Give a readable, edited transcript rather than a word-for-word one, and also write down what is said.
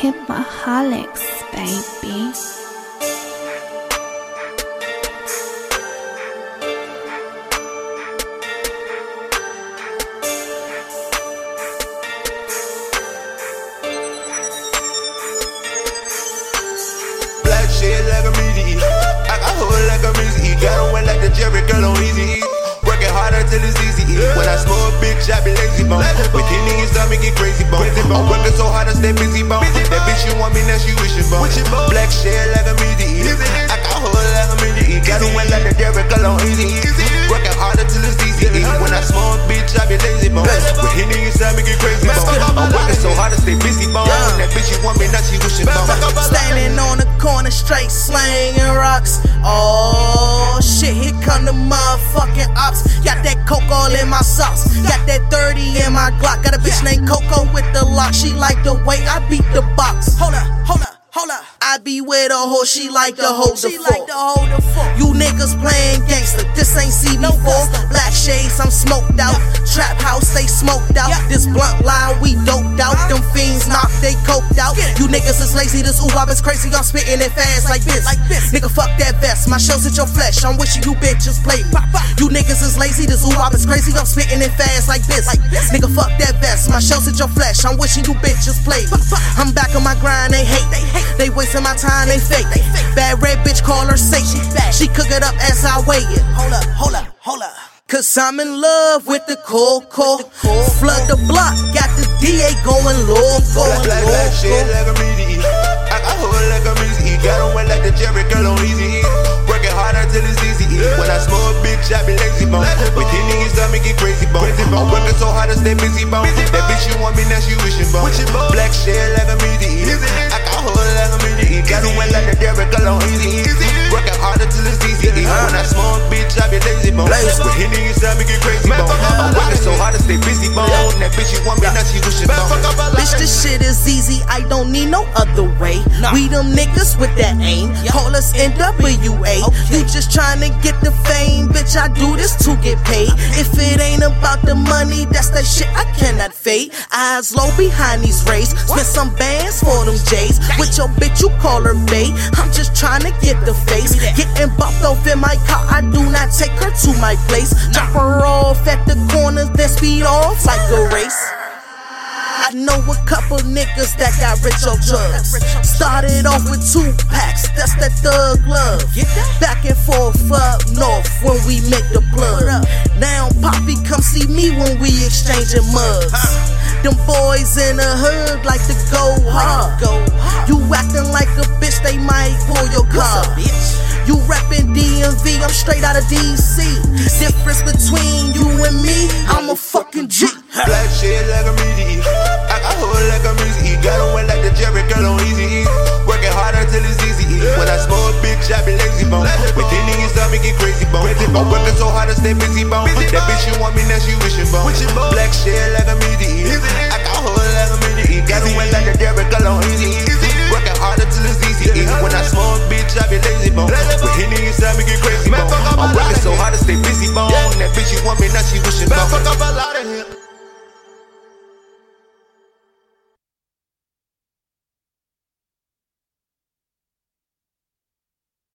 Hipaholics, baby. Black shit like a meaty. I got hold like a meaty. Got on wet like the Jerry girl on easy. Working harder till it's easy. When I smoke, bitch, I be lazy bone. With Henny and stomach get crazy bone. I'm working so hard to stay busy bone. That bitch you want me now she wishing bone. Black shit like a meaty. I got hold like a meaty. Got on wet like the Jerry girl on easy. Working harder till it's easy. When I smoke, bitch, I be lazy bone. With Henny and stomach get crazy bone. I'm working so hard to stay busy bone. That bitch you want me now she wishing bone. Standing on the corner straight slanging rocks. Oh shit, here come the motherfucking ops. Got that coke all in my socks. Got that 30 in my Glock. Got a bitch named Coco with the lock. She like the way I beat the box. Hold up. I be with a hoe, she like to hold the fort. You niggas playing gangster, this ain't see me before. Black shades, I'm smoked out. Trap house, they smoked out. This blunt line, we doped out. Them fiends knocked, they coked out. You niggas is lazy, this ooh-wop is crazy. I'm spitting it fast like this. Nigga, fuck that vest, my shell's hit your flesh. I'm wishing you bitches play me. You niggas is lazy, this ooh-wop is crazy. I'm spitting it fast like this. Nigga, fuck that vest, my shell's hit your flesh. I'm wishing you bitches play me. I'm back on my grind, they hate. They wasting my time, they fake. Bad red bitch, call her Satan. She cook it up as I weigh it. Hold up. Cause I'm in love with the coco. Flood the block, got the DA going low. Black shit like a meaty. I got hold like a meaty. Got on wet like the Jerry girl on easy. Working harder till it's easy. When I smoke, bitch, I be lazy bone. With Henny and stomach get crazy bone. I'm working so hard to stay busy bone. That bitch you want me now she wishing bone. Black shit like a meaty. I got hold like a meaty. Got on wet like the Jerry girl on easy. Working harder till it's easy. When I smoke, bitch, I be lazy bone. With Henny and stomach get crazy bone. I'm working so hard to stay busy bone. That bitch you want me now she wishing bone. Bitch, this shit is easy, I don't need no other way. We them niggas with that aim. Call us NWA. You just tryna get the fame, bitch, I do this to get paid. If it ain't about the money, that's that shit I cannot fade. Eyes low behind these rays. Spend some bands for them J's. With your bitch, you call her bae. I'm just tryna get the face. Getting bumped off in my car, I do not take her to my place. Drop her off at the corners, then speed off like a race. I know a couple niggas that got rich off drugs. Started off with 2 packs, that's that thug love. Back and forth up north when we make the plug. Now Poppy come see me when we exchanging mugs. Them boys in the hood like to go hard. You acting like a bitch, they might pull your car. You reppin' DMV, I'm straight out of DC. Difference between you and me, I'm a fucking G. Black shit like a meaty. I got hold like a meaty. Got on wet like the Jerry girl on easy. Working harder till it's easy. When I smoke, bitch, I be lazy bone. With Henny and stomach get crazy bone. I'm working so hard to stay busy bone. That bitch you want me now she wishing bone. Black shit like a meaty. I got hold like a meaty. Got on wet like the Jerry girl on easy. Working harder till it's easy. When I smoke, bitch, I be